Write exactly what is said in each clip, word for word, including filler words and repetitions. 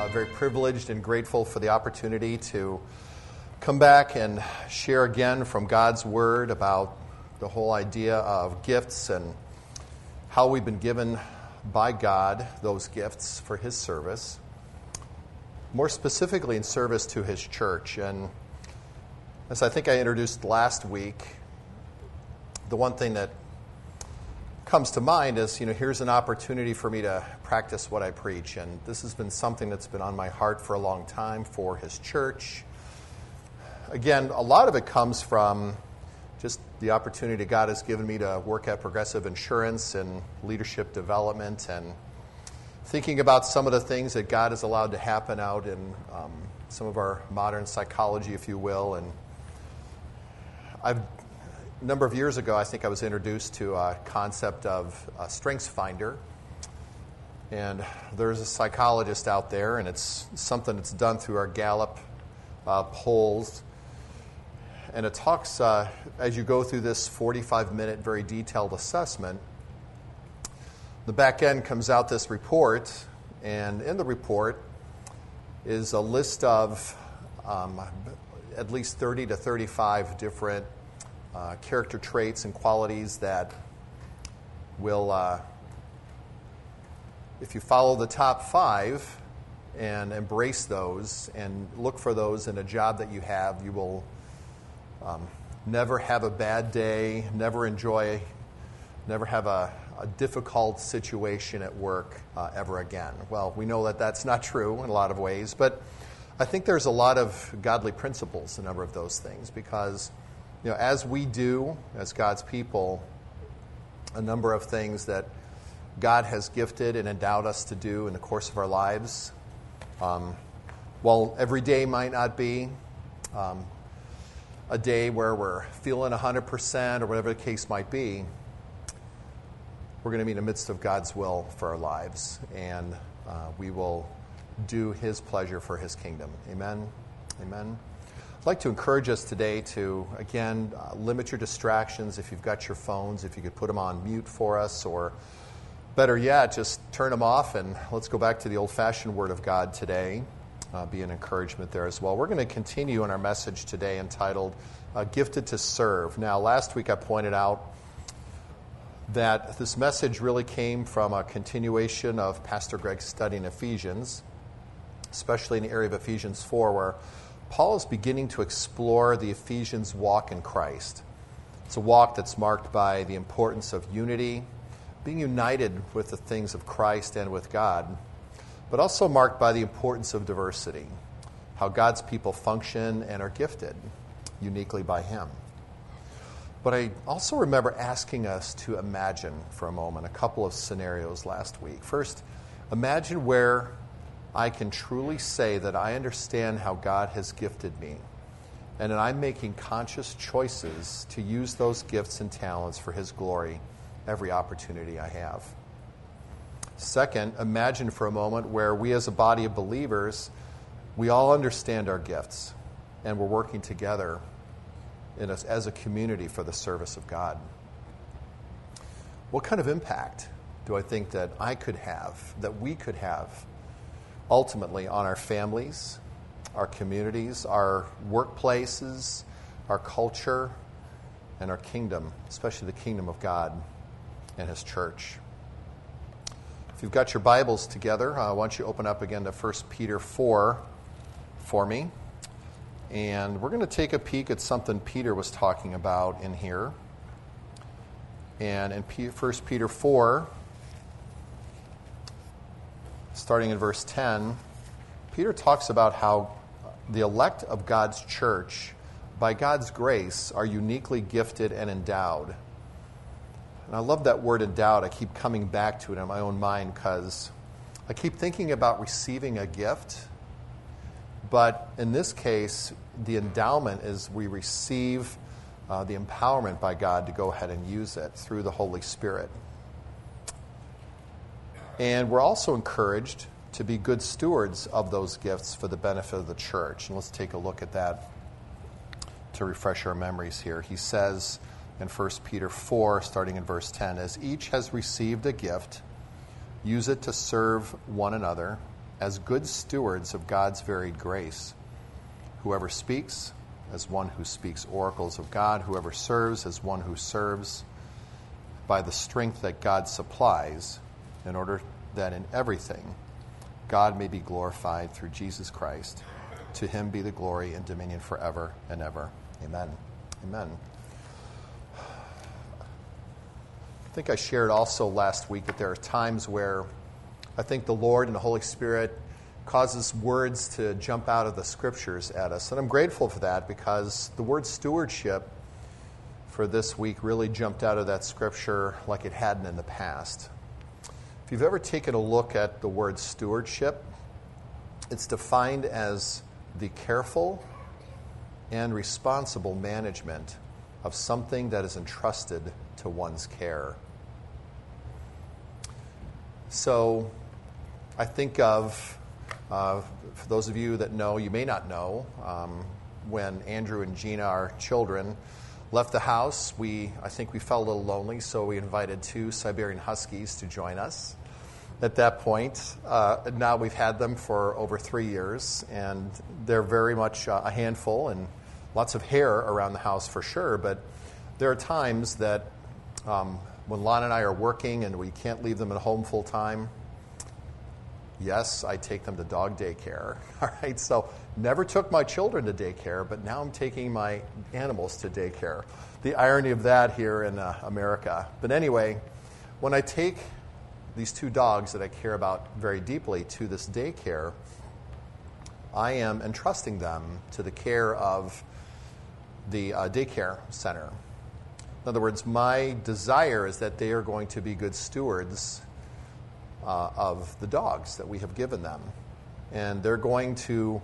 uh, very privileged and grateful for the opportunity to come back and share again from God's Word about the whole idea of gifts and how we've been given by God those gifts for His service, more specifically in service to His church. And as I think I introduced last week, the one thing that comes to mind is, you know, here's an opportunity for me to practice what I preach. And this has been something that's been on my heart for a long time for His church. Again, a lot of it comes from just the opportunity God has given me to work at Progressive Insurance and leadership development, and thinking about some of the things that God has allowed to happen out in um, some of our modern psychology, if you will. And I've A number of years ago, I think I was introduced to a concept of a Strengths Finder. And there's a psychologist out there, and it's something that's done through our Gallup uh, polls. And it talks, uh, as you go through this forty-five minute, very detailed assessment, the back end comes out this report, and in the report is a list of um, at least thirty to thirty-five different Uh, character traits and qualities that will, uh, if you follow the top five and embrace those and look for those in a job that you have, you will um, never have a bad day, never enjoy, never have a, a difficult situation at work uh, ever again. Well, we know that that's not true in a lot of ways, but I think there's a lot of godly principles in a number of those things, because you know, as we do, as God's people, a number of things that God has gifted and endowed us to do in the course of our lives, um, while every day might not be um, a day where we're feeling one hundred percent or whatever the case might be, we're going to be in the midst of God's will for our lives, and uh, we will do His pleasure for His kingdom. Amen? Amen? I'd like to encourage us today to, again, uh, limit your distractions. If you've got your phones, if you could put them on mute for us, or better yet, just turn them off, and let's go back to the old-fashioned Word of God today. Uh, be an encouragement there as well. We're going to continue in our message today entitled, uh, Gifted to Serve. Now, last week I pointed out that this message really came from a continuation of Pastor Greg's study in Ephesians, especially in the area of Ephesians four, where Paul is beginning to explore the Ephesians walk in Christ. It's a walk that's marked by the importance of unity, being united with the things of Christ and with God, but also marked by the importance of diversity, how God's people function and are gifted uniquely by Him. But I also remember asking us to imagine for a moment a couple of scenarios last week. First, imagine where I can truly say that I understand how God has gifted me, and that I'm making conscious choices to use those gifts and talents for His glory every opportunity I have. Second, imagine for a moment where we as a body of believers, we all understand our gifts, and we're working together in a, as a community for the service of God. What kind of impact do I think that I could have, that we could have, ultimately on our families, our communities, our workplaces, our culture, and our kingdom, especially the kingdom of God and His church? If you've got your Bibles together, uh, why don't you open up again to First Peter four for me. And we're going to take a peek at something Peter was talking about in here. And in First Peter four, starting in verse ten, Peter talks about how the elect of God's church, by God's grace, are uniquely gifted and endowed. And I love that word endowed. I keep coming back to it in my own mind because I keep thinking about receiving a gift. But in this case, the endowment is we receive uh, the empowerment by God to go ahead and use it through the Holy Spirit. And we're also encouraged to be good stewards of those gifts for the benefit of the church. And let's take a look at that to refresh our memories here. He says in First Peter four, starting in verse ten, as each has received a gift, use it to serve one another as good stewards of God's varied grace. Whoever speaks, as one who speaks oracles of God. Whoever serves, as one who serves by the strength that God supplies, in order that in everything God may be glorified through Jesus Christ. To him be the glory and dominion forever and ever. Amen. Amen. I think I shared also last week that there are times where I think the Lord and the Holy Spirit causes words to jump out of the Scriptures at us. And I'm grateful for that, because the word stewardship for this week really jumped out of that Scripture like it hadn't in the past. If you've ever taken a look at the word stewardship, it's defined as the careful and responsible management of something that is entrusted to one's care. So I think of, uh, for those of you that know, you may not know, um, when Andrew and Gina, our children, left the house, we I think we felt a little lonely, so we invited two Siberian Huskies to join us. At that point, uh, now we've had them for over three years, and they're very much uh, a handful, and lots of hair around the house for sure, but there are times that um, when Lon and I are working and we can't leave them at home full time, yes, I take them to dog daycare. All right, so never took my children to daycare, but now I'm taking my animals to daycare. The irony of that here in uh, America. But anyway, when I take these two dogs that I care about very deeply to this daycare, I am entrusting them to the care of the uh, daycare center. In other words, my desire is that they are going to be good stewards uh, of the dogs that we have given them. And they're going to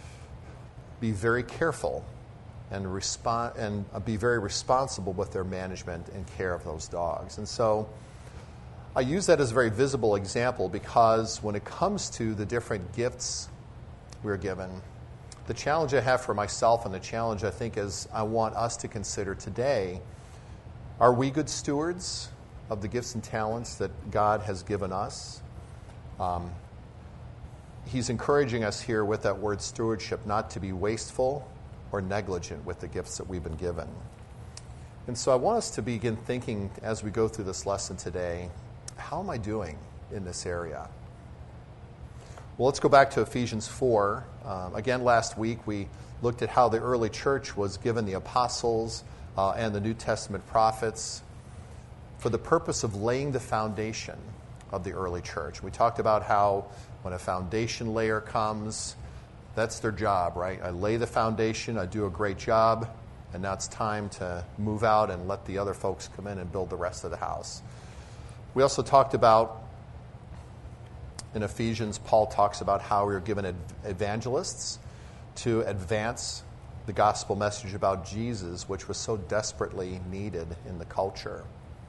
be very careful and respond and be very responsible with their management and care of those dogs. And so I use that as a very visible example, because when it comes to the different gifts we're given, the challenge I have for myself, and the challenge I think is I want us to consider today, are we good stewards of the gifts and talents that God has given us? Um, he's encouraging us here with that word stewardship not to be wasteful or negligent with the gifts that we've been given. And so I want us to begin thinking as we go through this lesson today, how am I doing in this area? Well, let's go back to Ephesians four. Um, again, last week we looked at how the early church was given the apostles uh, and the New Testament prophets for the purpose of laying the foundation of the early church. We talked about how when a foundation layer comes, that's their job, right? I lay the foundation, I do a great job, and now it's time to move out and let the other folks come in and build the rest of the house. We also talked about, in Ephesians, Paul talks about how we are given evangelists to advance the gospel message about Jesus, which was so desperately needed in the culture.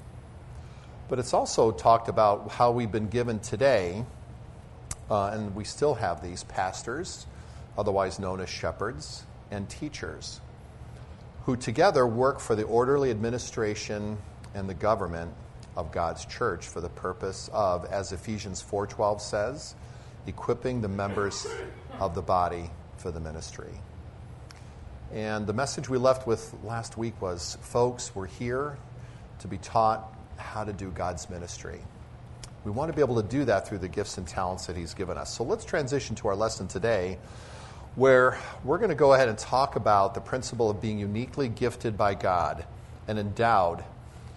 But it's also talked about how we've been given today, uh, and we still have these pastors, otherwise known as shepherds, and teachers, who together work for the orderly administration and the government of God's church for the purpose of, as Ephesians four twelve says, equipping the members of the body for the ministry. And the message we left with last week was, folks, we're here to be taught how to do God's ministry. We want to be able to do that through the gifts and talents that he's given us. So let's transition to our lesson today, where we're going to go ahead and talk about the principle of being uniquely gifted by God and endowed.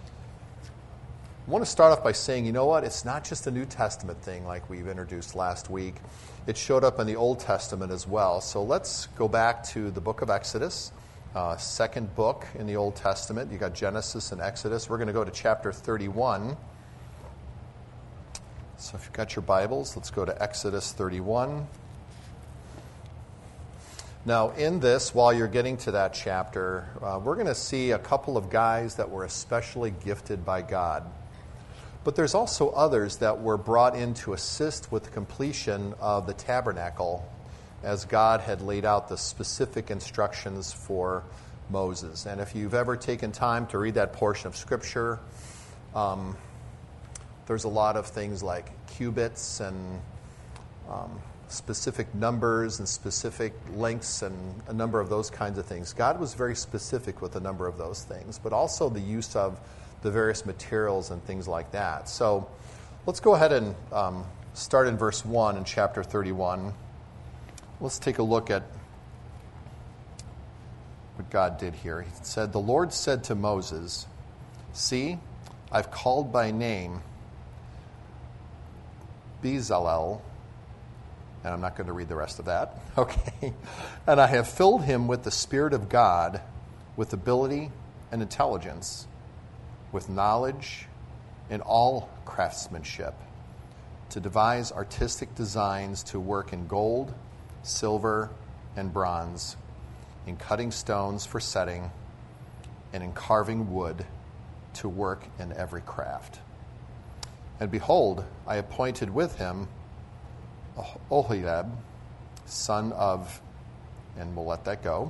I want to start off by saying, you know what? It's not just a New Testament thing like we've introduced last week. It showed up in the Old Testament as well. So let's go back to the book of Exodus, uh, second book in the Old Testament. You got Genesis and Exodus. We're going to go to chapter thirty-one. So if you've got your Bibles, let's go to Exodus thirty-one. Now, in this, while you're getting to that chapter, uh, we're going to see a couple of guys that were especially gifted by God. But there's also others that were brought in to assist with the completion of the tabernacle as God had laid out the specific instructions for Moses. And if you've ever taken time to read that portion of Scripture, um, there's a lot of things like cubits and um, specific numbers and specific lengths and a number of those kinds of things. God was very specific with a number of those things, but also the use of the various materials and things like that. So let's go ahead and um, start in verse one in chapter thirty-one. Let's take a look at what God did here. He said, "The Lord said to Moses, 'See, I've called by name Bezalel,'" and I'm not going to read the rest of that, okay, "'and I have filled him with the Spirit of God, with ability and intelligence, with knowledge and all craftsmanship, to devise artistic designs, to work in gold, silver, and bronze, in cutting stones for setting, and in carving wood, to work in every craft. And behold, I appointed with him Oholiab, son of," and we'll let that go,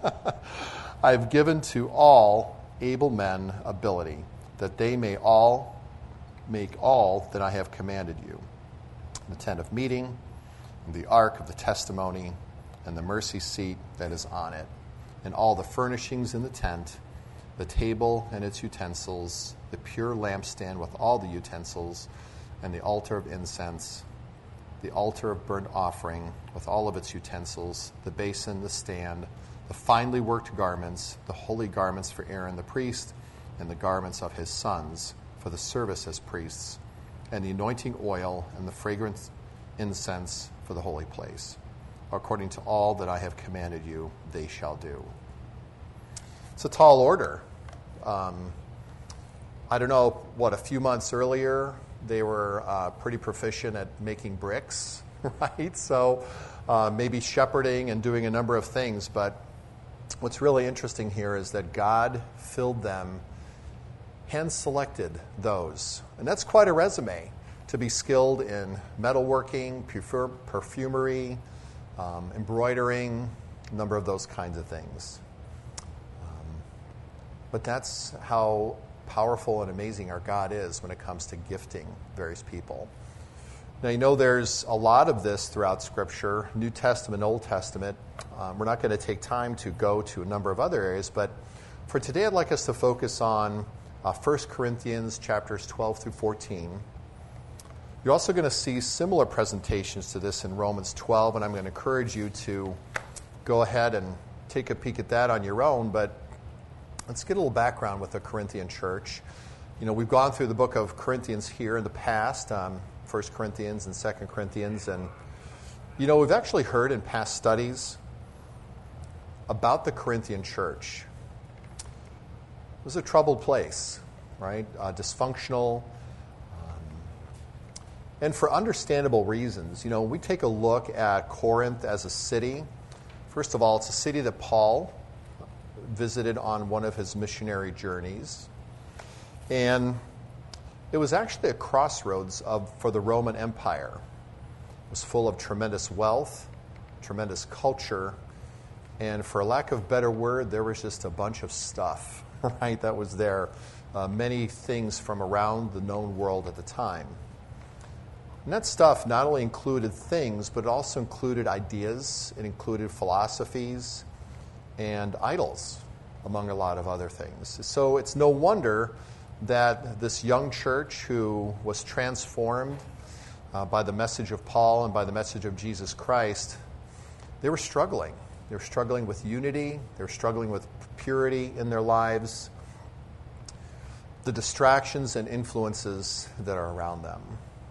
"I have given to all able men ability, that they may all make all that I have commanded you: the tent of meeting, and the ark of the testimony, and the mercy seat that is on it, and all the furnishings in the tent, the table and its utensils, the pure lampstand with all the utensils, and the altar of incense, the altar of burnt offering with all of its utensils, the basin, the stand, the finely worked garments, the holy garments for Aaron the priest, and the garments of his sons for the service as priests, and the anointing oil and the fragrant incense for the holy place. According to all that I have commanded you, they shall do." It's a tall order. Um, I don't know, what, a few months earlier, they were uh, pretty proficient at making bricks, right? So uh, maybe shepherding and doing a number of things. But what's really interesting here is that God filled them, hand-selected those. And that's quite a resume, to be skilled in metalworking, perfumery, um, embroidering, a number of those kinds of things. Um, but that's how powerful and amazing our God is when it comes to gifting various people. Now, you know there's a lot of this throughout Scripture, New Testament, Old Testament. Um, we're not going to take time to go to a number of other areas, but for today I'd like us to focus on uh, First Corinthians chapters twelve through fourteen. You're also going to see similar presentations to this in Romans twelve, and I'm going to encourage you to go ahead and take a peek at that on your own, but let's get a little background with the Corinthian church. You know, we've gone through the book of Corinthians here in the past, um, First Corinthians and Second Corinthians, and, you know, we've actually heard in past studies about the Corinthian church. It was a troubled place, right? Uh, dysfunctional, um, and for understandable reasons. You know, when we take a look at Corinth as a city, first of all, it's a city that Paul visited on one of his missionary journeys. And it was actually a crossroads of for the Roman Empire. It was full of tremendous wealth, tremendous culture, and for lack of a better word, there was just a bunch of stuff, right, that was there. Uh, many things from around the known world at the time. And that stuff not only included things, but it also included ideas, it included philosophies, and idols, among a lot of other things. So it's no wonder that this young church who was transformed uh, by the message of Paul and by the message of Jesus Christ, they were struggling. They were struggling with unity. They were struggling with purity in their lives, the distractions and influences that are around them.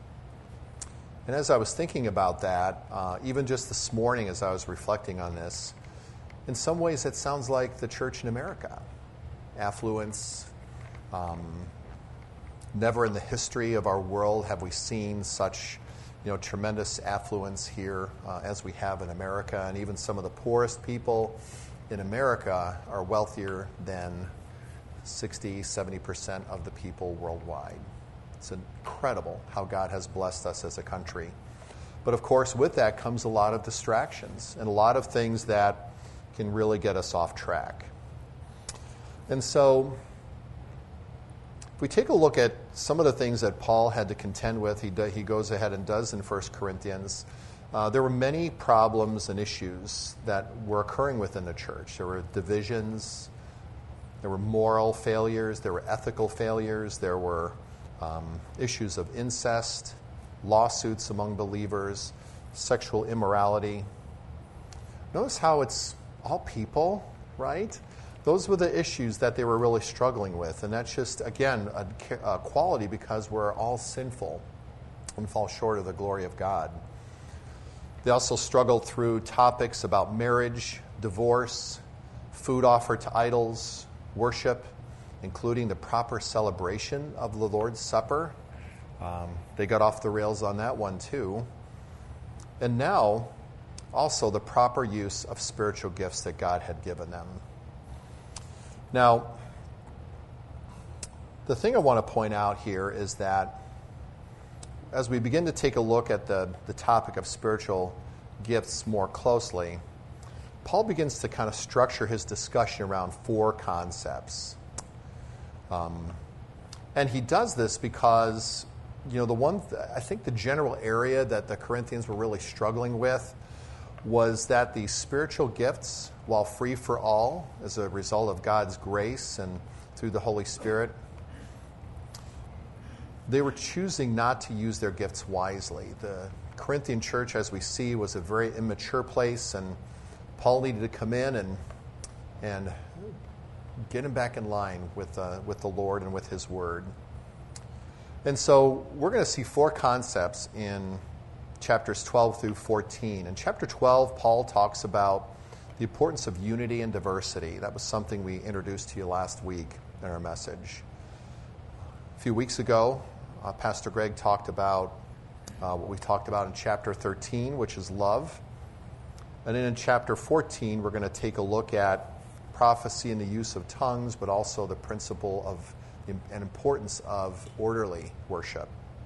And as I was thinking about that, uh, even just this morning as I was reflecting on this, in some ways it sounds like the church in America. Affluence. Um, never in the history of our world have we seen such, you know, tremendous affluence here uh, as we have in America. And even some of the poorest people in America are wealthier than sixty, seventy percent of the people worldwide. It's incredible how God has blessed us as a country. But of course, with that comes a lot of distractions and a lot of things that can really get us off track. And so, if we take a look at some of the things that Paul had to contend with, he, do, he goes ahead and does in First Corinthians. Uh, there were many problems and issues that were occurring within the church. There were divisions, there were moral failures, there were ethical failures, there were um, issues of incest, lawsuits among believers, sexual immorality. Notice how it's all people, right? Those were the issues that they were really struggling with. And that's just, again, a, a quality because we're all sinful and fall short of the glory of God. They also struggled through topics about marriage, divorce, food offered to idols, worship, including the proper celebration of the Lord's Supper. Um, they got off the rails on that one too. And now, also the proper use of spiritual gifts that God had given them. Now, the thing I want to point out here is that as we begin to take a look at the, the topic of spiritual gifts more closely, Paul begins to kind of structure his discussion around four concepts. Um, and he does this because, you know, the one, th- I think the general area that the Corinthians were really struggling with was that the spiritual gifts, while free for all as a result of God's grace and through the Holy Spirit, they were choosing not to use their gifts wisely. The Corinthian church, as we see, was a very immature place, and Paul needed to come in and and get him back in line with uh, with the Lord and with His Word. And so we're going to see four concepts in chapters twelve through fourteen. In chapter twelve, Paul talks about the importance of unity and diversity. That was something we introduced to you last week in our message. A few weeks ago, uh, Pastor Greg talked about uh, what we talked about in chapter thirteen, which is love. And then in chapter fourteen, we're going to take a look at prophecy and the use of tongues, but also the principle of and importance of orderly worship.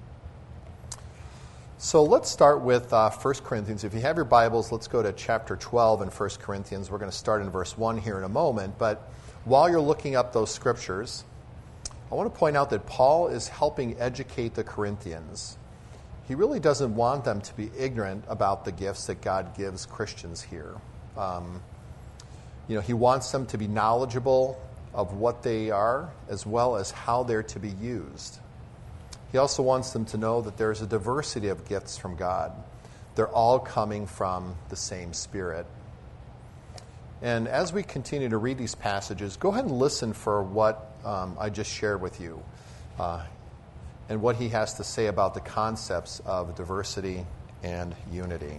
So let's start with uh, First Corinthians. If you have your Bibles, let's go to chapter twelve in First Corinthians. We're going to start in verse one here in a moment. But while you're looking up those scriptures, I want to point out that Paul is helping educate the Corinthians. He really doesn't want them to be ignorant about the gifts that God gives Christians here. Um, you know, he wants them to be knowledgeable of what they are, as well as how they're to be used. He also wants them to know that there's a diversity of gifts from God. They're all coming from the same Spirit. And as we continue to read these passages, go ahead and listen for what um, I just shared with you uh, and what he has to say about the concepts of diversity and unity.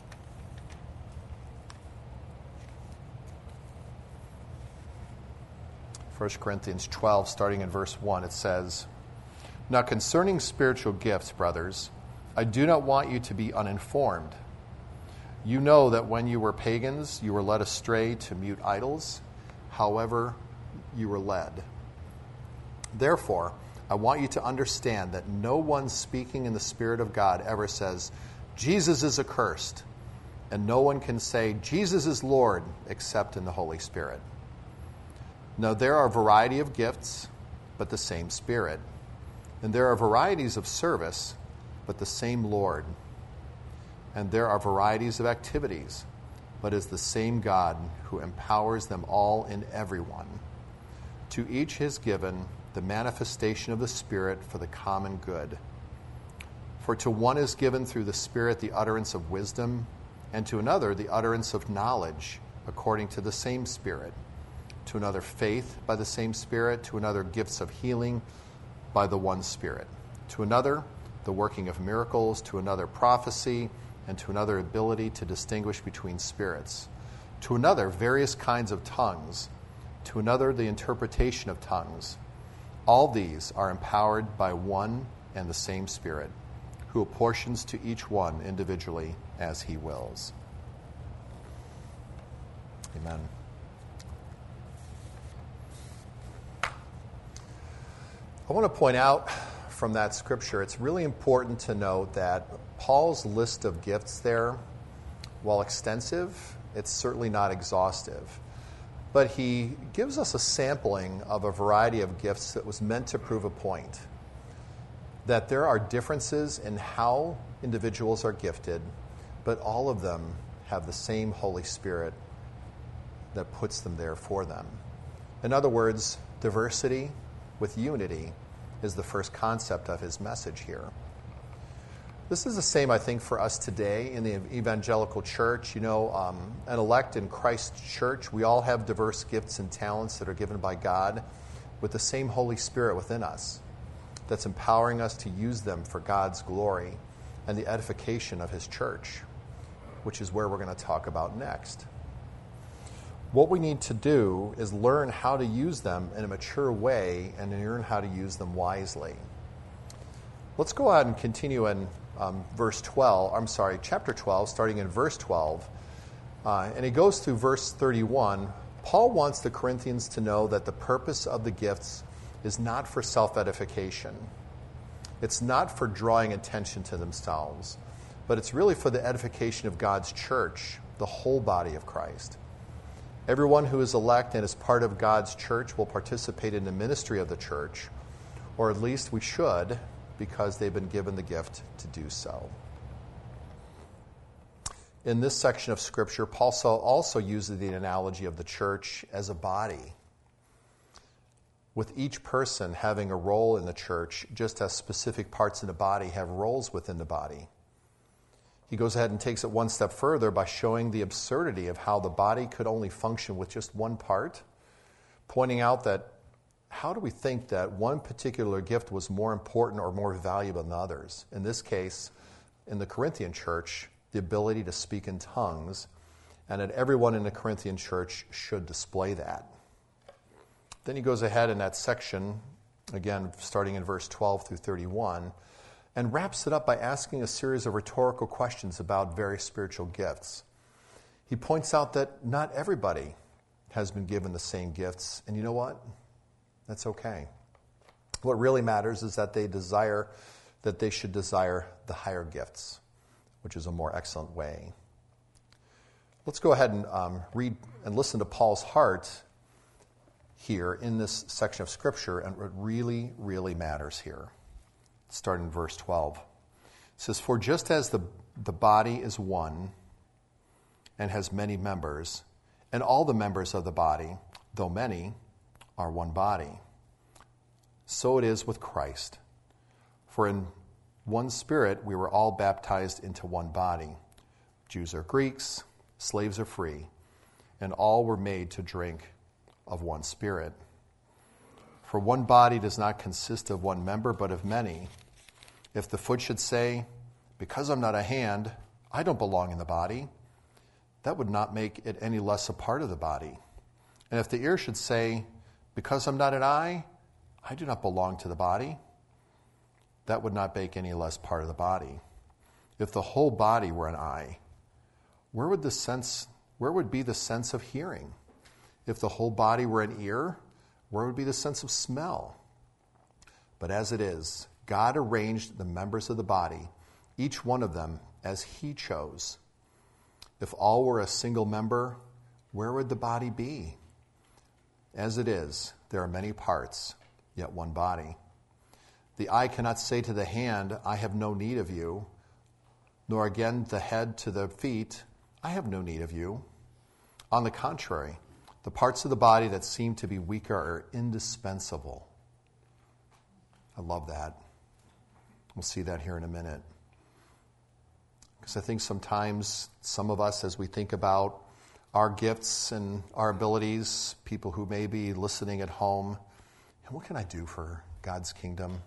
First Corinthians twelve, starting in verse one, it says, "Now concerning spiritual gifts, brothers, I do not want you to be uninformed. You know that when you were pagans, you were led astray to mute idols, however you were led. Therefore, I want you to understand that no one speaking in the Spirit of God ever says, 'Jesus is accursed,' and no one can say, 'Jesus is Lord,' except in the Holy Spirit. Now there are a variety of gifts, but the same Spirit. And there are varieties of service, but the same Lord. And there are varieties of activities, but is the same God who empowers them all in everyone. To each is given the manifestation of the Spirit for the common good. For to one is given through the Spirit the utterance of wisdom, and to another the utterance of knowledge, according to the same Spirit. To another faith by the same Spirit, to another gifts of healing by the one Spirit. To another the working of miracles, to another prophecy, and to another ability to distinguish between spirits. To another various kinds of tongues, to another the interpretation of tongues. All these are empowered by one and the same Spirit, who apportions to each one individually as he wills." Amen. I want to point out from that scripture, it's really important to note that Paul's list of gifts there, while extensive, it's certainly not exhaustive. But he gives us a sampling of a variety of gifts that was meant to prove a point. That there are differences in how individuals are gifted, but all of them have the same Holy Spirit that puts them there for them. In other words, diversity with unity is the first concept of his message here. This is the same, I think, for us today in the evangelical church. You know, um, an elect in Christ's church, we all have diverse gifts and talents that are given by God with the same Holy Spirit within us that's empowering us to use them for God's glory and the edification of his church, which is where we're going to talk about next. What we need to do is learn how to use them in a mature way and learn how to use them wisely. Let's go ahead and continue in um, verse twelve, I'm sorry, chapter twelve, starting in verse twelve. Uh, and he goes through verse thirty-one. Paul wants the Corinthians to know that the purpose of the gifts is not for self-edification. It's not for drawing attention to themselves, but it's really for the edification of God's church, the whole body of Christ. Everyone who is elect and is part of God's church will participate in the ministry of the church, or at least we should, because they've been given the gift to do so. In this section of Scripture, Paul also uses the analogy of the church as a body, with each person having a role in the church, just as specific parts in the body have roles within the body. He goes ahead and takes it one step further by showing the absurdity of how the body could only function with just one part, pointing out that how do we think that one particular gift was more important or more valuable than others? In this case, in the Corinthian church, the ability to speak in tongues, and that everyone in the Corinthian church should display that. Then he goes ahead in that section, again, starting in verse twelve through thirty-one, and wraps it up by asking a series of rhetorical questions about various spiritual gifts. He points out that not everybody has been given the same gifts, and you know what? That's okay. What really matters is that they desire, that they should desire the higher gifts, which is a more excellent way. Let's go ahead and um, read and listen to Paul's heart here in this section of Scripture, and what really, really matters here. Starting in verse twelve. It says, "For just as the, the body is one and has many members, and all the members of the body, though many, are one body, so it is with Christ. For in one Spirit we were all baptized into one body. Jews are Greeks, slaves are free, and all were made to drink of one Spirit. For one body does not consist of one member, but of many. If the foot should say, 'Because I'm not a hand, I don't belong in the body,' that would not make it any less a part of the body. And if the ear should say, 'Because I'm not an eye, I do not belong to the body,' that would not make any less part of the body. If the whole body were an eye, where would the sense, where would be the sense of hearing? If the whole body were an ear, where would be the sense of smell? But as it is, God arranged the members of the body, each one of them as he chose. If all were a single member, where would the body be? As it is, there are many parts, yet one body. The eye cannot say to the hand, 'I have no need of you,' nor again the head to the feet, 'I have no need of you.' On the contrary, the parts of the body that seem to be weaker are indispensable." I love that. We'll see that here in a minute. Because I think sometimes some of us, as we think about our gifts and our abilities, people who may be listening at home, and what can I do for God's kingdom?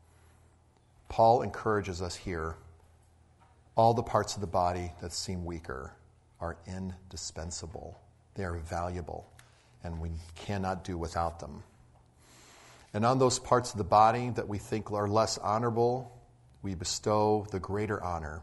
Paul encourages us here. All the parts of the body that seem weaker are indispensable. They are valuable, and we cannot do without them. And on those parts of the body that we think are less honorable, we bestow the greater honor.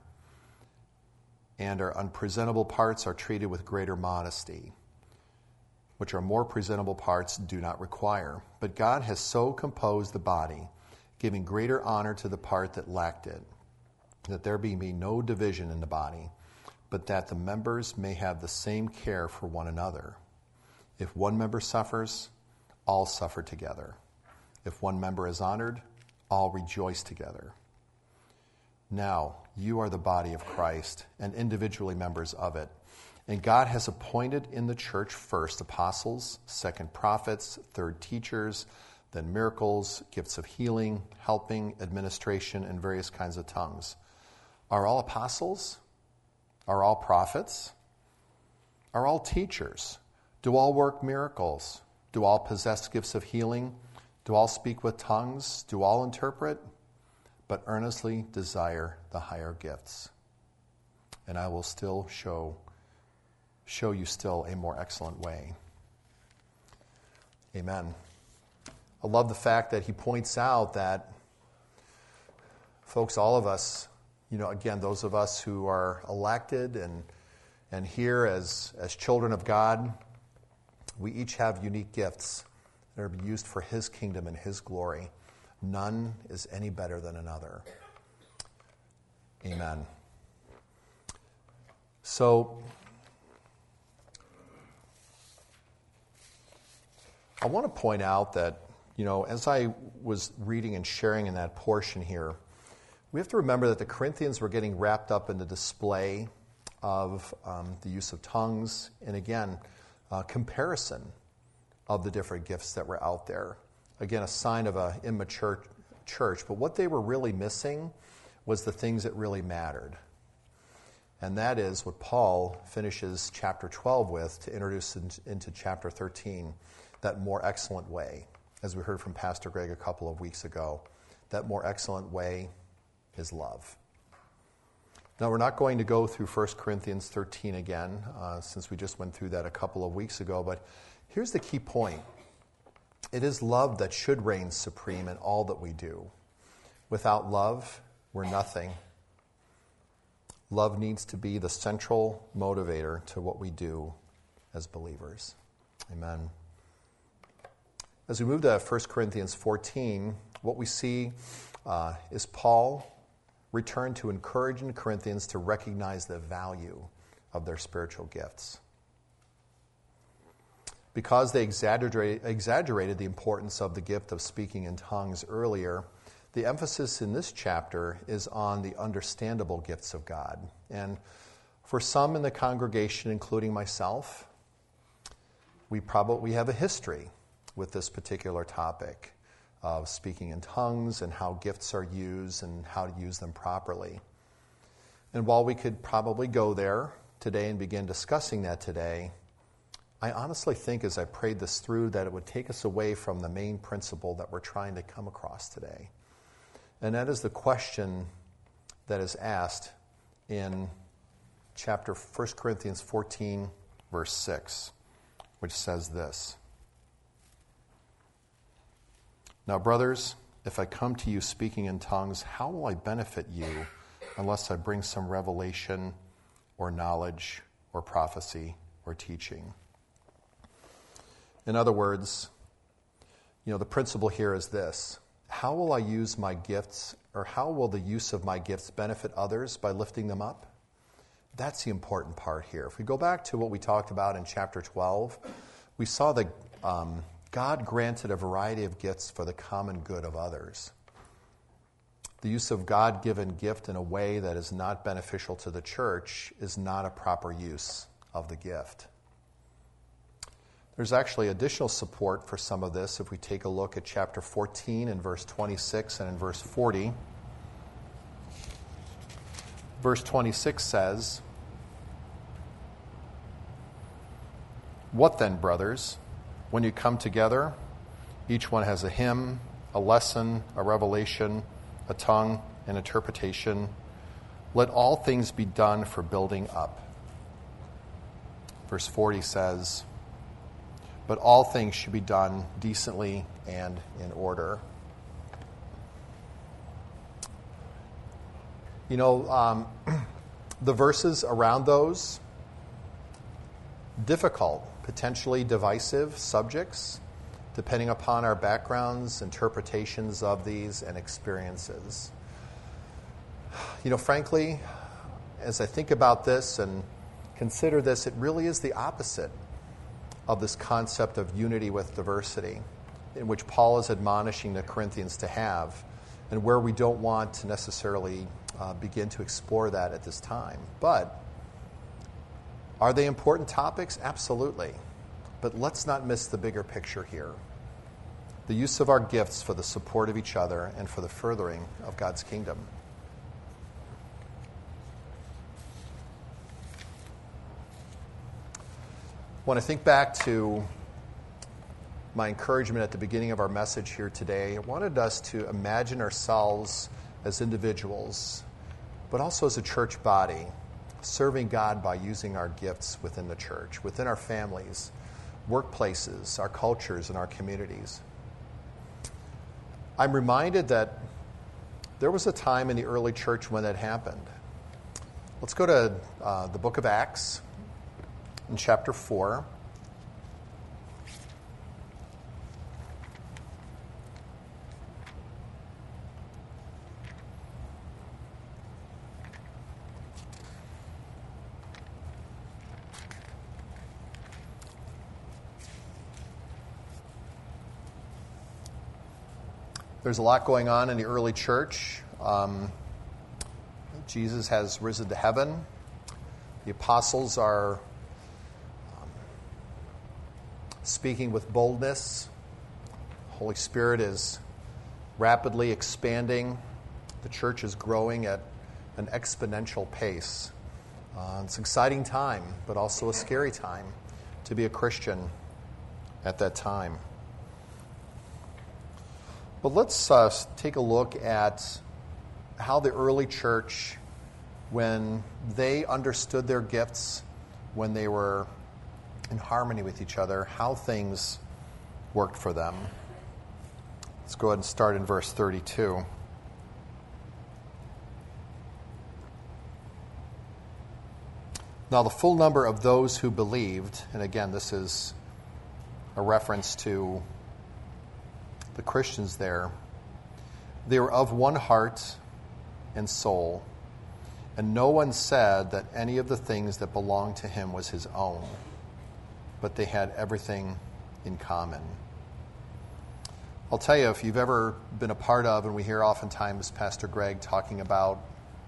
And our unpresentable parts are treated with greater modesty, which our more presentable parts do not require. But God has so composed the body, giving greater honor to the part that lacked it, that there be no division in the body, but that the members may have the same care for one another. If one member suffers, all suffer together. If one member is honored, all rejoice together. Now, you are the body of Christ and individually members of it. And God has appointed in the church first apostles, second prophets, third teachers, then miracles, gifts of healing, helping, administration, and various kinds of tongues. Are all apostles? Are all prophets? Are all teachers? Do all work miracles? Do all possess gifts of healing? Do all speak with tongues? Do all interpret? But earnestly desire the higher gifts. And I will still show, show you still a more excellent way. Amen. I love the fact that he points out that, folks, all of us, you know, again, those of us who are elected and and here as, as children of God, we each have unique gifts that are used for his kingdom and his glory. None is any better than another. Amen. So, I want to point out that, you know, as I was reading and sharing in that portion here, we have to remember that the Corinthians were getting wrapped up in the display of um, the use of tongues, and again, uh, comparison of the different gifts that were out there. Again, a sign of an immature church, but what they were really missing was the things that really mattered. And that is what Paul finishes chapter twelve with to introduce into, into chapter thirteen, that more excellent way. As we heard from Pastor Greg a couple of weeks ago, that more excellent way is love. Now, we're not going to go through First Corinthians thirteen again, uh, since we just went through that a couple of weeks ago, but here's the key point. It is love that should reign supreme in all that we do. Without love, we're nothing. Love needs to be the central motivator to what we do as believers. Amen. As we move to First Corinthians fourteen, what we see uh, is Paul return to encouraging Corinthians to recognize the value of their spiritual gifts. Because they exaggerate, exaggerated the importance of the gift of speaking in tongues earlier, the emphasis in this chapter is on the understandable gifts of God. And for some in the congregation, including myself, we probably we have a history with this particular topic of speaking in tongues and how gifts are used and how to use them properly. And while we could probably go there today and begin discussing that today, I honestly think as I prayed this through that it would take us away from the main principle that we're trying to come across today. And that is the question that is asked in chapter First Corinthians fourteen, verse six, which says this. Now, brothers, if I come to you speaking in tongues, how will I benefit you unless I bring some revelation or knowledge or prophecy or teaching? In other words, you know, the principle here is this. How will I use my gifts, or how will the use of my gifts benefit others by lifting them up? That's the important part here. If we go back to what we talked about in chapter twelve, we saw that um, God granted a variety of gifts for the common good of others. The use of God-given gift in a way that is not beneficial to the church is not a proper use of the gift. There's actually additional support for some of this if we take a look at chapter fourteen in verse twenty-six and in verse forty. Verse twenty-six says, "What then, brothers? When you come together, each one has a hymn, a lesson, a revelation, a tongue, an interpretation. Let all things be done for building up." Verse forty says, "But all things should be done decently and in order." You know, um, the verses around those, difficult, potentially divisive subjects, depending upon our backgrounds, interpretations of these, and experiences. You know, frankly, as I think about this and consider this, it really is the opposite of this concept of unity with diversity, in which Paul is admonishing the Corinthians to have, and where we don't want to necessarily uh, begin to explore that at this time. But are they important topics? Absolutely. But let's not miss the bigger picture here. The use of our gifts for the support of each other and for the furthering of God's kingdom. When I think back to my encouragement at the beginning of our message here today, I wanted us to imagine ourselves as individuals, but also as a church body, serving God by using our gifts within the church, within our families, workplaces, our cultures, and our communities. I'm reminded that there was a time in the early church when that happened. Let's go to uh, the book of Acts in chapter four. There's a lot going on in the early church. Um, Jesus has risen to heaven. The apostles are um, speaking with boldness. The Holy Spirit is rapidly expanding. The church is growing at an exponential pace. Uh, it's an exciting time, but also a scary time to be a Christian at that time. But let's uh, take a look at how the early church, when they understood their gifts, when they were in harmony with each other, how things worked for them. Let's go ahead and start in verse thirty-two. Now the full number of those who believed, and again this is a reference to the Christians there, they were of one heart and soul, and no one said that any of the things that belonged to him was his own, but they had everything in common. I'll tell you, if you've ever been a part of, and we hear oftentimes Pastor Greg talking about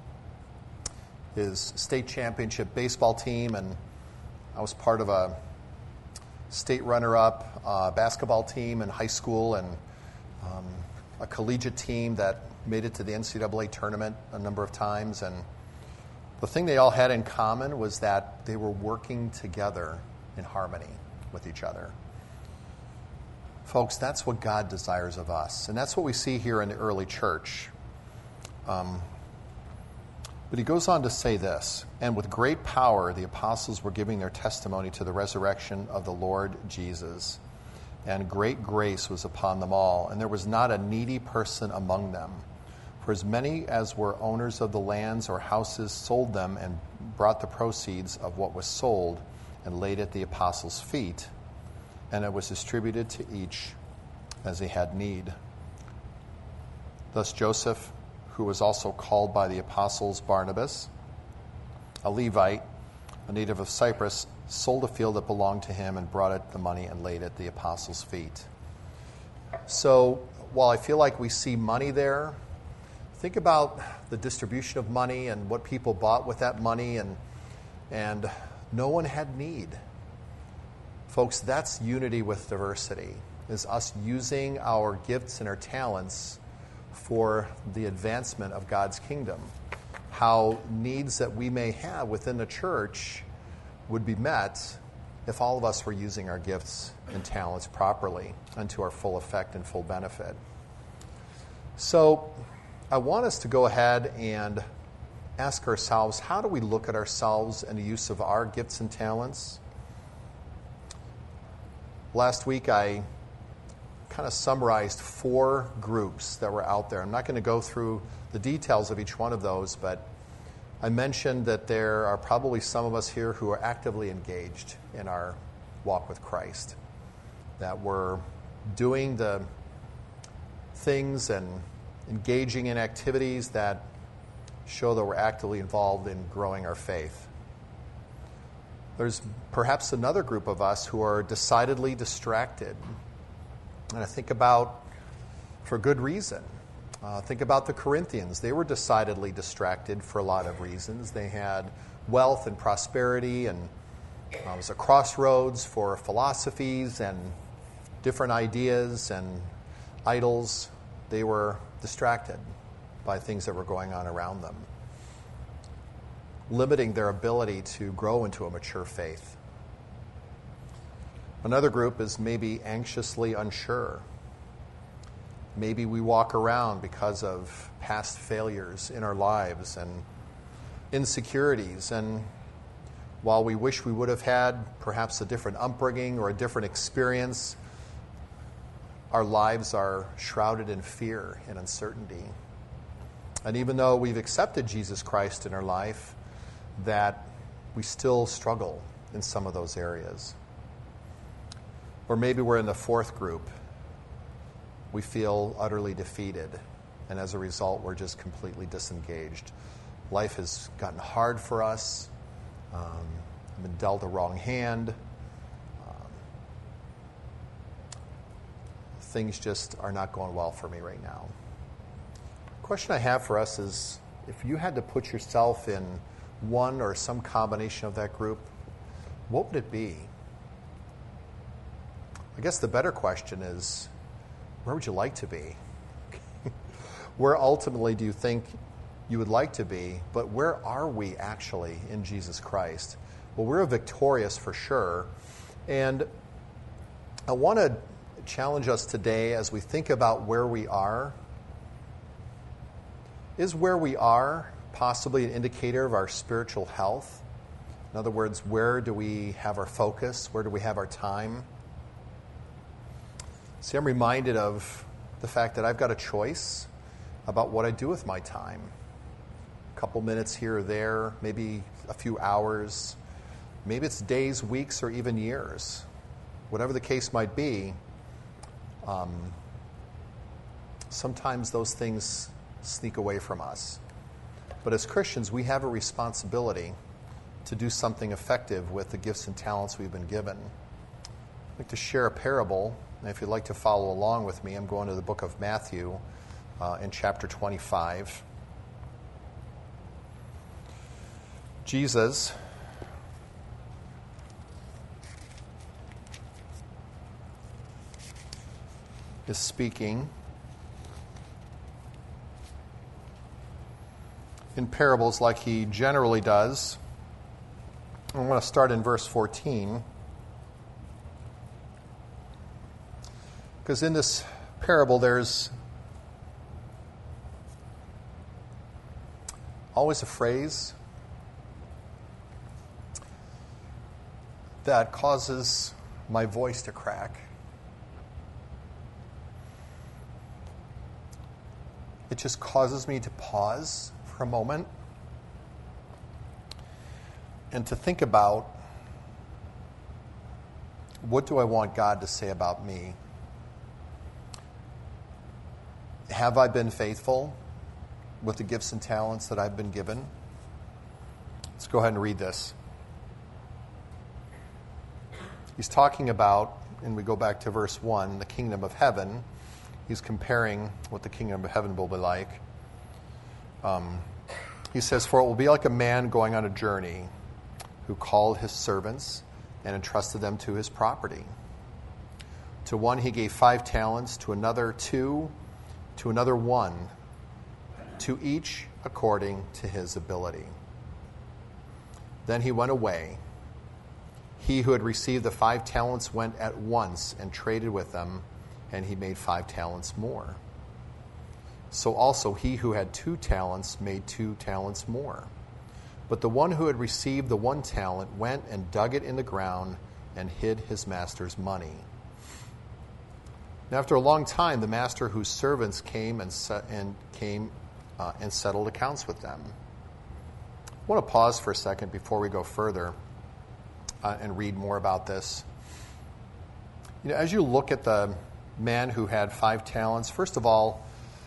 his state championship baseball team, and I was part of a state runner-up uh, basketball team in high school, and Um, a collegiate team that made it to the N C double A tournament a number of times. And the thing they all had in common was that they were working together in harmony with each other. Folks, that's what God desires of us. And that's what we see here in the early church. Um, but he goes on to say this, and with great power the apostles were giving their testimony to the resurrection of the Lord Jesus. And great grace was upon them all, and there was not a needy person among them. For as many as were owners of the lands or houses sold them and brought the proceeds of what was sold and laid at the apostles' feet, and it was distributed to each as he had need. Thus Joseph, who was also called by the apostles Barnabas, a Levite, a native of Cyprus, sold a field that belonged to him and brought it the money and laid it at the apostles' feet. So while I feel like we see money there, think about the distribution of money and what people bought with that money, and and no one had need. Folks, that's unity with diversity, is us using our gifts and our talents for the advancement of God's kingdom. How needs that we may have within the church would be met if all of us were using our gifts and talents properly and to our full effect and full benefit. So I want us to go ahead and ask ourselves, how do we look at ourselves and the use of our gifts and talents? Last week I kind of summarized four groups that were out there. I'm not going to go through the details of each one of those, but I mentioned that there are probably some of us here who are actively engaged in our walk with Christ, that we're doing the things and engaging in activities that show that we're actively involved in growing our faith. There's perhaps another group of us who are decidedly distracted. And I think about, for good reason, Uh, think about the Corinthians. They were decidedly distracted for a lot of reasons. They had wealth and prosperity, and uh, it was a crossroads for philosophies and different ideas and idols. They were distracted by things that were going on around them, limiting their ability to grow into a mature faith. Another group is maybe anxiously unsure. Maybe we walk around because of past failures in our lives and insecurities, and while we wish we would have had perhaps a different upbringing or a different experience, our lives are shrouded in fear and uncertainty. And even though we've accepted Jesus Christ in our life, that we still struggle in some of those areas. Or maybe we're in the fourth group. We feel utterly defeated, and as a result, we're just completely disengaged. Life has gotten hard for us. Um, I've been dealt a wrong hand. Um, things just are not going well for me right now. The question I have for us is, if you had to put yourself in one or some combination of that group, what would it be? I guess the better question is, where would you like to be? Where ultimately do you think you would like to be, but where are we actually in Jesus Christ? Well, we're victorious for sure. And I want to challenge us today as we think about where we are. Is where we are possibly an indicator of our spiritual health? In other words, where do we have our focus? Where do we have our time? See, I'm reminded of the fact that I've got a choice about what I do with my time. A couple minutes here or there, maybe a few hours, maybe it's days, weeks, or even years. Whatever the case might be, um, sometimes those things sneak away from us. But as Christians, we have a responsibility to do something effective with the gifts and talents we've been given. I'd like to share a parable. And if you'd like to follow along with me, I'm going to the book of Matthew uh, in chapter twenty-five. Jesus is speaking in parables like he generally does. I'm going to start in verse fourteen. Because in this parable, there's always a phrase that causes my voice to crack. It just causes me to pause for a moment and to think about, what do I want God to say about me? Have I been faithful with the gifts and talents that I've been given? Let's go ahead and read this. He's talking about, and we go back to verse one, the kingdom of heaven. He's comparing what the kingdom of heaven will be like. Um, he says, "For it will be like a man going on a journey who called his servants and entrusted them to his property. To one he gave five talents, to another two, to another one, to each according to his ability. Then he went away. He who had received the five talents went at once and traded with them, and he made five talents more. So also he who had two talents made two talents more. But the one who had received the one talent went and dug it in the ground and hid his master's money. Now, after a long time, the master whose servants came and set, and came uh, and settled accounts with them." I want to pause for a second before we go further uh, and read more about this. You know, as you look at the man who had five talents, first of all,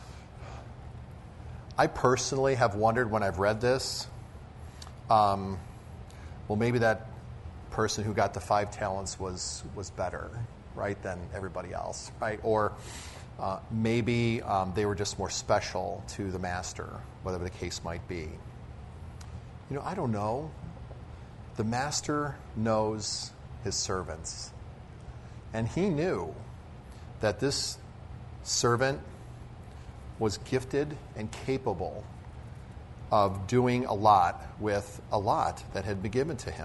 I personally have wondered when I've read this, um, well, maybe that person who got the five talents was was better, right, than everybody else, right? Or Uh, maybe um, they were just more special to the master, whatever the case might be. You know, I don't know. The master knows his servants. And he knew that this servant was gifted and capable of doing a lot with a lot that had been given to him.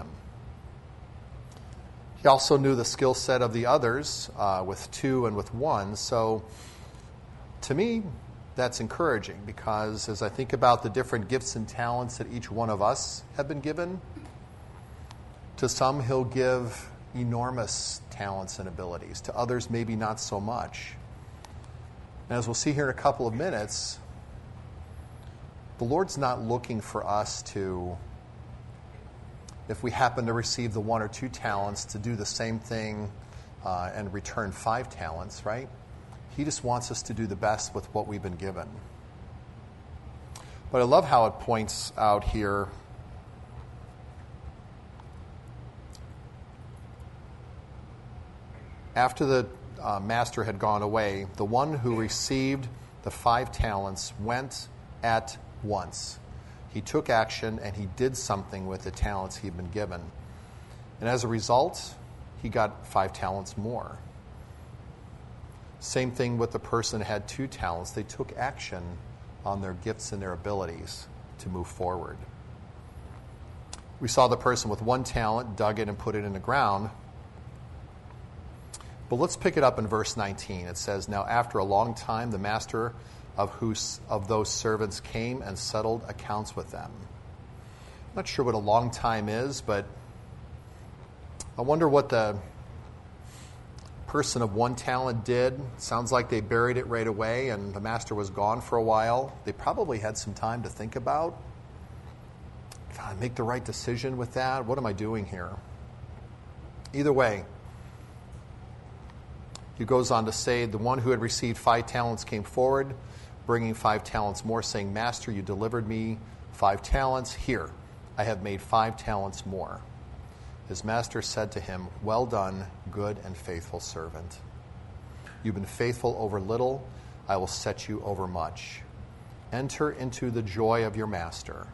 He also knew the skill set of the others uh, with two and with one. So to me, that's encouraging because as I think about the different gifts and talents that each one of us have been given, to some he'll give enormous talents and abilities. To others, maybe not so much. And as we'll see here in a couple of minutes, the Lord's not looking for us to, if we happen to receive the one or two talents, to do the same thing uh, and return five talents, right? He just wants us to do the best with what we've been given. But I love how it points out here after the uh, master had gone away, the one who received the five talents went at once. He took action and he did something with the talents he'd been given. And as a result, he got five talents more. Same thing with the person who had two talents. They took action on their gifts and their abilities to move forward. We saw the person with one talent dug it and put it in the ground. But let's pick it up in verse nineteen. It says, "Now after a long time, the master of whose of those servants came and settled accounts with them." I'm not sure what a long time is, but I wonder what the person of one talent did. Sounds like they buried it right away and the master was gone for a while. They probably had some time to think about, God, make the right decision with that. What am I doing here? Either way, he goes on to say, the one who had received five talents came forward, bringing five talents more, saying, "Master, you delivered me five talents. Here, I have made five talents more." His master said to him, "Well done, good and faithful servant. You've been faithful over little, I will set you over much. Enter into the joy of your master."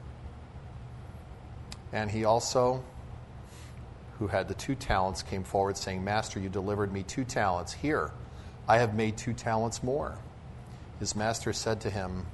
And he also, who had the two talents, came forward, saying, "Master, you delivered me two talents. Here, I have made two talents more." His master said to him,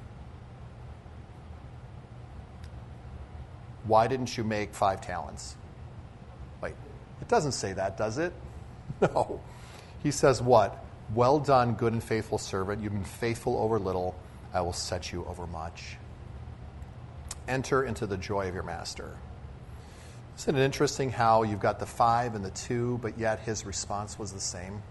"Why didn't you make five talents?" Wait, it doesn't say that, does it? No. He says what? "Well done, good and faithful servant. You've been faithful over little. I will set you over much. Enter into the joy of your master." Isn't it interesting how you've got the five and the two, but yet his response was the same?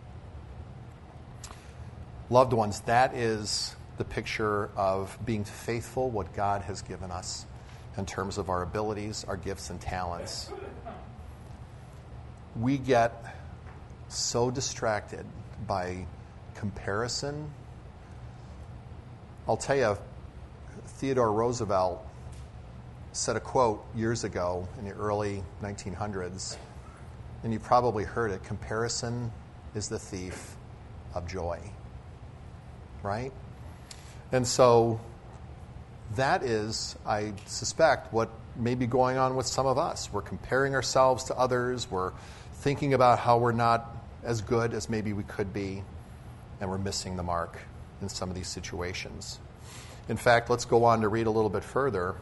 Loved ones, that is the picture of being faithful what God has given us in terms of our abilities, our gifts and talents. We get so distracted by comparison. I'll tell you, Theodore Roosevelt said a quote years ago in the early nineteen hundreds, and you probably heard it: "Comparison is the thief of joy." Right? And so that is, I suspect, what may be going on with some of us. We're comparing ourselves to others. We're thinking about how we're not as good as maybe we could be, and we're missing the mark in some of these situations. In fact, let's go on to read a little bit further.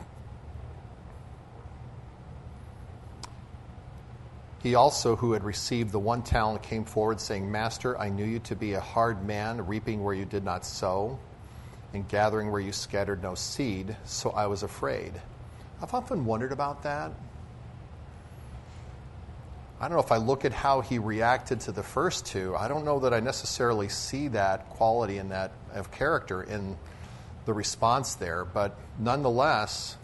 He also, who had received the one talent, came forward, saying, "Master, I knew you to be a hard man, reaping where you did not sow, and gathering where you scattered no seed, so I was afraid." I've often wondered about that. I don't know if I look at how he reacted to the first two, I don't know that I necessarily see that quality and that of character in the response there, but nonetheless,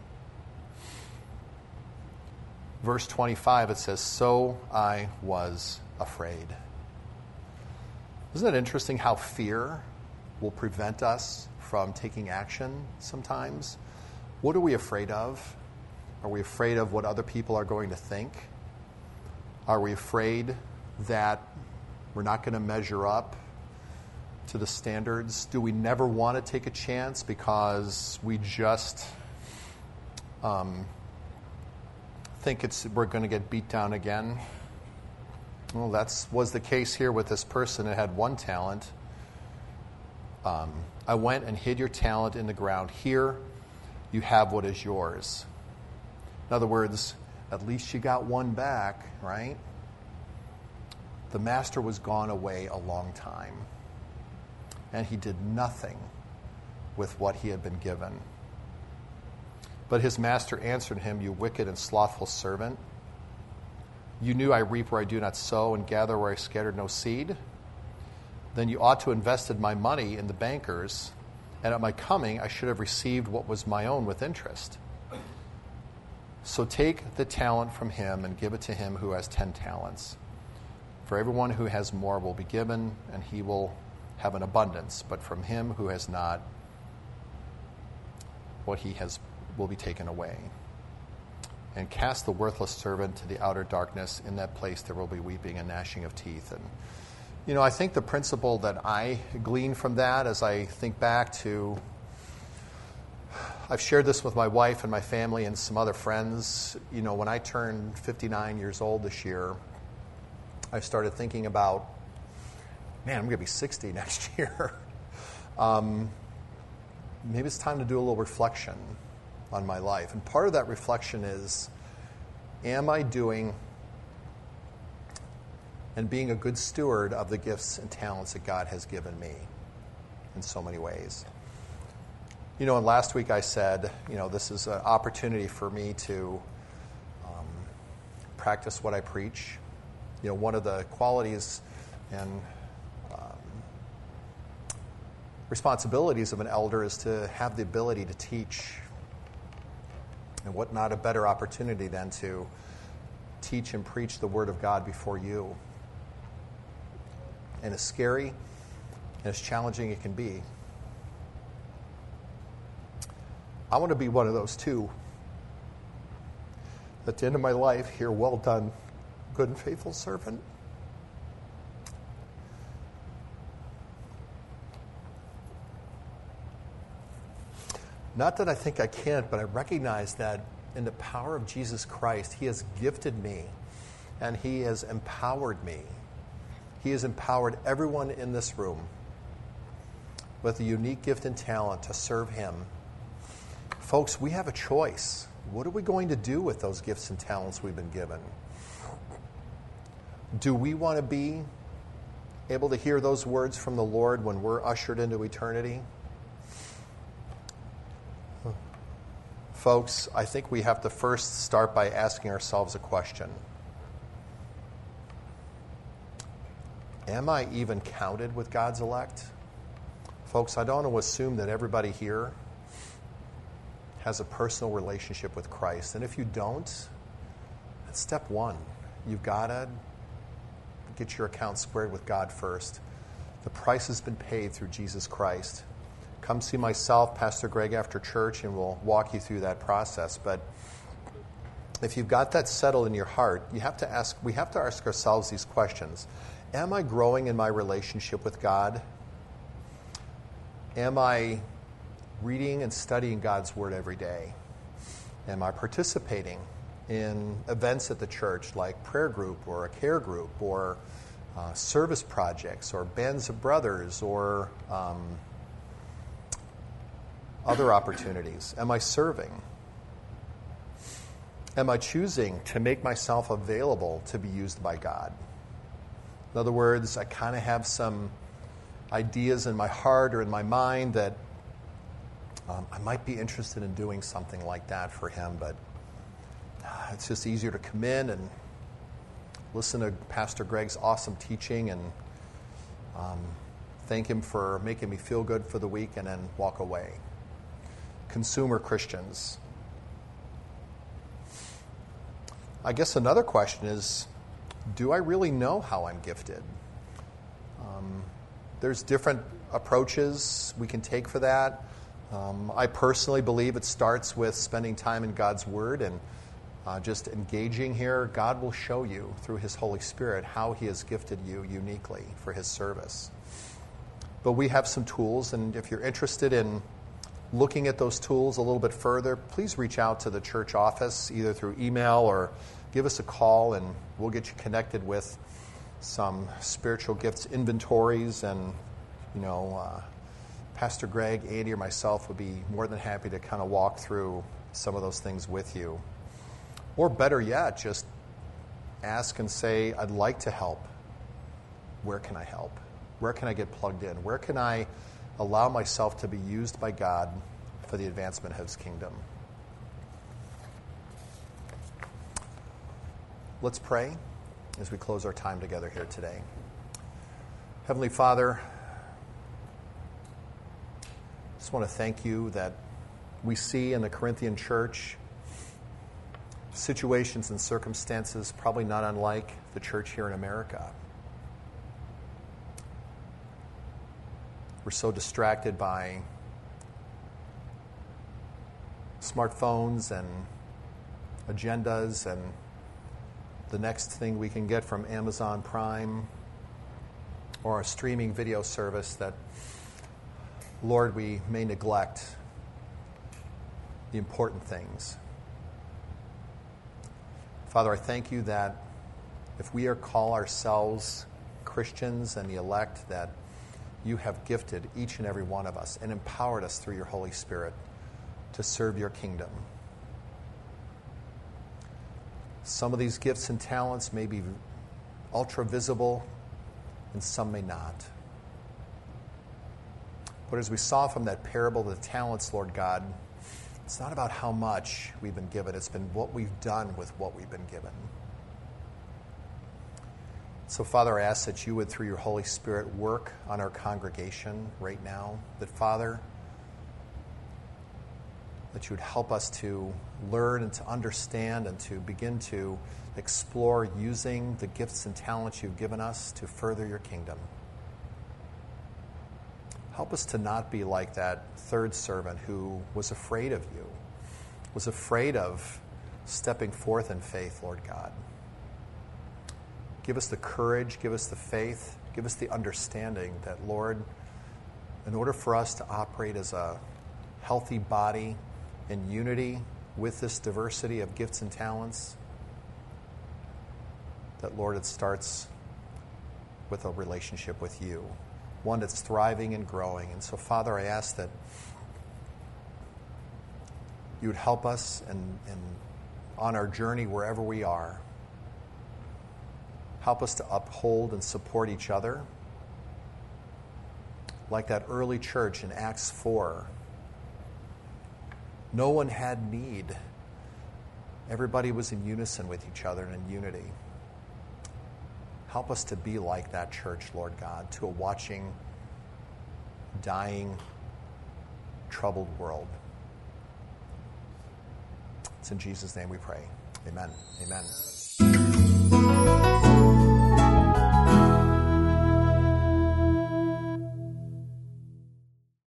verse twenty-five, it says, "So I was afraid." Isn't it interesting how fear will prevent us from taking action sometimes? What are we afraid of? Are we afraid of what other people are going to think? Are we afraid that we're not going to measure up? to the standards? Do we never want to take a chance because we just um, think it's we're going to get beat down again? Well, that was the case here with this person that had one talent. Um, I went and hid your talent in the ground. Here, you have what is yours. In other words, at least you got one back, right? The master was gone away a long time, and he did nothing with what he had been given. But his master answered him, "You wicked and slothful servant. You knew I reap where I do not sow and gather where I scattered no seed. Then you ought to have invested my money in the bankers, and at my coming I should have received what was my own with interest. So take the talent from him and give it to him who has ten talents. For everyone who has more will be given, and he will have an abundance. But from him who has not, what he has will be taken away. And cast the worthless servant to the outer darkness. In that place there will be weeping and gnashing of teeth." And you know, I think the principle that I glean from that as I think back to, I've shared this with my wife and my family and some other friends. You know, when I turned fifty-nine years old this year, I started thinking about, man, I'm going to be sixty next year. um, maybe it's time to do a little reflection on my life. And part of that reflection is, am I doing and being a good steward of the gifts and talents that God has given me in so many ways? You know, and last week I said, you know, this is an opportunity for me to um, practice what I preach. You know, one of the qualities and um, responsibilities of an elder is to have the ability to teach. And what not a better opportunity than to teach and preach the Word of God before you. And as scary and as challenging it can be, I want to be one of those too. At the end of my life, hear, "Well done, good and faithful servant." Not that I think I can't, but I recognize that in the power of Jesus Christ, he has gifted me and he has empowered me. He has empowered everyone in this room with a unique gift and talent to serve him. Folks, we have a choice. What are we going to do with those gifts and talents we've been given? Do we want to be able to hear those words from the Lord when we're ushered into eternity? Folks, I think we have to first start by asking ourselves a question. Am I even counted with God's elect? Folks, I don't want to assume that everybody here has a personal relationship with Christ. And if you don't, that's step one. You've got to get your account squared with God first. The price has been paid through Jesus Christ. Come see myself, Pastor Greg, after church, and we'll walk you through that process. But if you've got that settled in your heart, you have to ask, we have to ask ourselves these questions. Am I growing in my relationship with God? Am I reading and studying God's Word every day? Am I participating in events at the church like prayer group or a care group or uh, service projects or bands of brothers or um, other opportunities? Am I serving? Am I choosing to make myself available to be used by God? In other words, I kind of have some ideas in my heart or in my mind that um, I might be interested in doing something like that for him, but uh, it's just easier to come in and listen to Pastor Greg's awesome teaching and um, thank him for making me feel good for the week and then walk away. Consumer Christians. I guess another question is, do I really know how I'm gifted? Um, there's different approaches we can take for that. Um, I personally believe it starts with spending time in God's Word and uh, just engaging here. God will show you through His Holy Spirit how He has gifted you uniquely for His service. But we have some tools, and if you're interested in looking at those tools a little bit further, please reach out to the church office, either through email or give us a call, and we'll get you connected with some spiritual gifts inventories. And, you know, uh, Pastor Greg, Andy, or myself would be more than happy to kind of walk through some of those things with you. Or better yet, just ask and say, I'd like to help. Where can I help? Where can I get plugged in? Where can I allow myself to be used by God for the advancement of His kingdom? Let's pray as we close our time together here today. Heavenly Father, I just want to thank you that we see in the Corinthian church situations and circumstances probably not unlike the church here in America. We're so distracted by smartphones and agendas and the next thing we can get from Amazon Prime or a streaming video service that, Lord, we may neglect the important things. Father, I thank you that if we are call ourselves Christians and the elect, that you have gifted each and every one of us and empowered us through your Holy Spirit to serve your kingdom. Some of these gifts and talents may be ultra visible and some may not. But as we saw from that parable of the talents, Lord God, it's not about how much we've been given. It's been what we've done with what we've been given. So, Father, I ask that you would, through your Holy Spirit, work on our congregation right now. That, Father, that you would help us to learn and to understand and to begin to explore using the gifts and talents you've given us to further your kingdom. Help us to not be like that third servant who was afraid of you, was afraid of stepping forth in faith, Lord God. Give us the courage, give us the faith, give us the understanding that, Lord, in order for us to operate as a healthy body in unity with this diversity of gifts and talents, that, Lord, it starts with a relationship with you, one that's thriving and growing. And so, Father, I ask that you would help us and, and on our journey wherever we are. Help us to uphold and support each other. Like that early church in Acts four. No one had need. Everybody was in unison with each other and in unity. Help us to be like that church, Lord God, to a watching, dying, troubled world. It's in Jesus' name we pray. Amen. Amen.